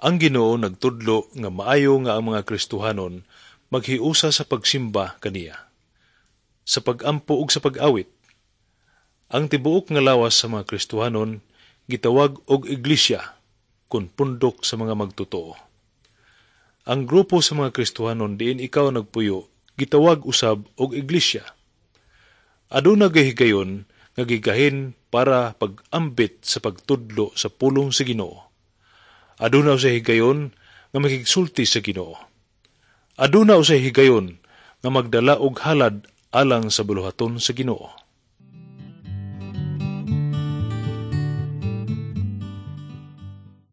Ang Ginoo nagtudlo nga maayo nga ang mga Kristohanon maghiusa sa pagsimba kaniya, sa pag-ampo ug sa pag-awit. Ang tibuok nga lawas sa mga Kristohanon gitawag og iglesia kun pundok sa mga magtotoo. Ang grupo sa mga Kristohanon diin ikaw nagpuyo gitawag usab og iglesia. Aduna gahigayon nga gigahin para pag-ambit sa pagtudlo sa pulong sa Ginoo. Aduna usay higayon nga makigsulti sa Ginoo. Aduna usay higayon nga magdala og halad alang sa buluhaton sa Ginoo.